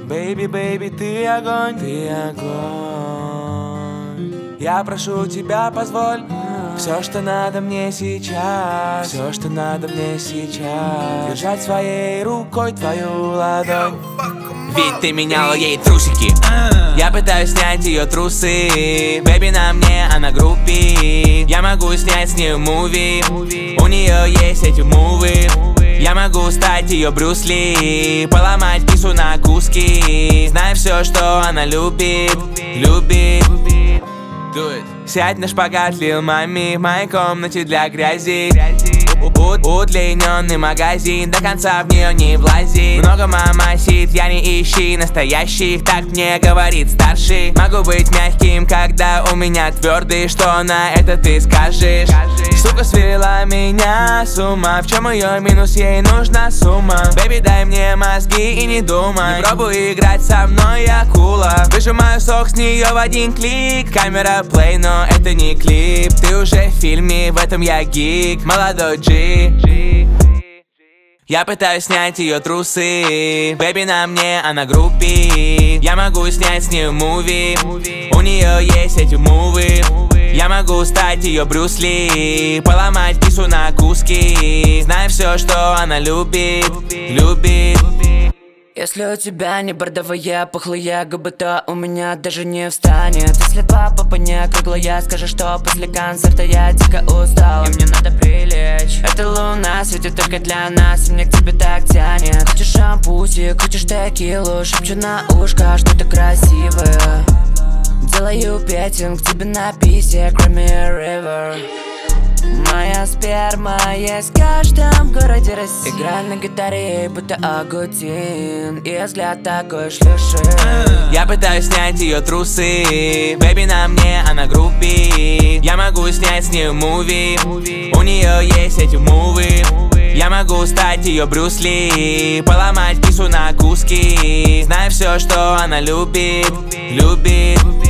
Baby, baby, ты огонь, ты огонь. Я прошу тебя, позволь все, что надо мне сейчас, все, что надо мне сейчас, держать своей рукой твою ладонь. Ведь ты меняла ей трусики, я пытаюсь снять ее трусы. Бэби на мне, она группи. Я могу снять с нее муви. У нее есть эти мувы. Я могу стать ее Брюс Ли, поломать кису на куски. Знаю все, что она любит, любит. Сядь на шпагат, лил мами, в моей комнате для грязи. Удлиненный магазин, до конца в нее не влази. Много мамасит, я не ищи настоящих, так мне говорит старший. Могу быть мягким, когда у меня твердый, что на это ты скажешь? Сука свела меня с ума, в чем ее минус, ей нужна сумма. Бэби, дай мне мозги и не думай, не пробуй играть со мной, я акула. Выжимаю сок с нее в один клик, камера плей, но это не клип. Ты уже в фильме, в этом я гик, молодой G. Я пытаюсь снять ее трусы. Бэби на мне, она группи. Я могу снять с нее муви. У нее есть эти мувы. Я могу стать ее Брюс Ли, поломать кису на куски. Знаю все, что она любит, любит. Если у тебя не бордовые, пухлые губы, то у меня даже не встанет. Если два попа не круглая, скажи, что после концерта я дико устал и мне надо прилечь. Эта луна светит только для нас, и мне к тебе так тянет. Хочешь шампусик, хочешь текилу, шепчу на ушко, что ты красивая. Делаю петинг тебе на писе, Crimey River. Моя сперма есть в каждом городе России. Играй на гитаре, будто Агутин, и взгляд такой шлюши. Я пытаюсь снять ее трусы. Бэби на мне, она группи. Я могу снять с нее муви. У нее есть эти мувы. Я могу стать ее Брюс Ли, поломать кису на куски. Знаю все, что она любит, любит.